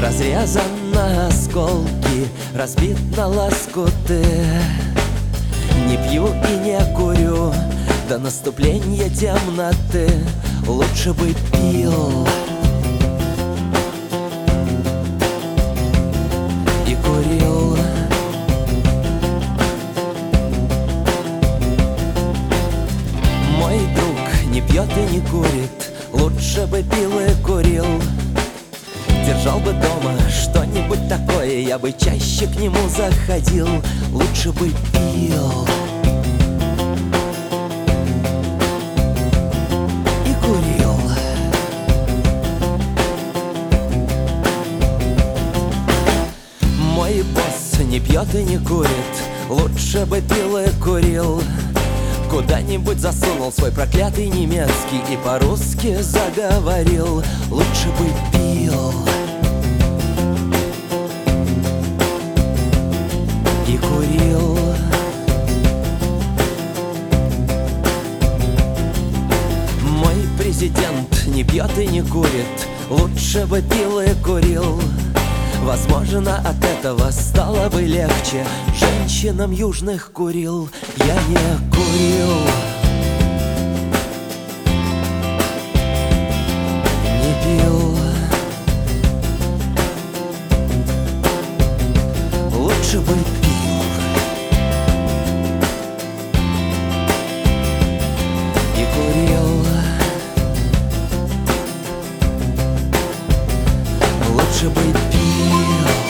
разрезан на осколки, разбит на лоскуты. Не пью и не курю до наступления темноты. Лучше бы пил и курил. Мой друг не пьет и не курит, лучше бы пил и курил. Держал бы дома что-нибудь такое, я бы чаще к нему заходил. Лучше бы пил и курил. Мой босс не пьет и не курит, лучше бы пил и курил. Куда-нибудь засунул свой проклятый немецкий и по-русски заговорил. Лучше бы пил и курил. Мой президент не пьет и не курит, лучше бы пил и курил. Возможно, от этого стало бы легче. Женщинам южных курил я не курил. Не пил. Лучше бы пил и курил. Лучше бы пил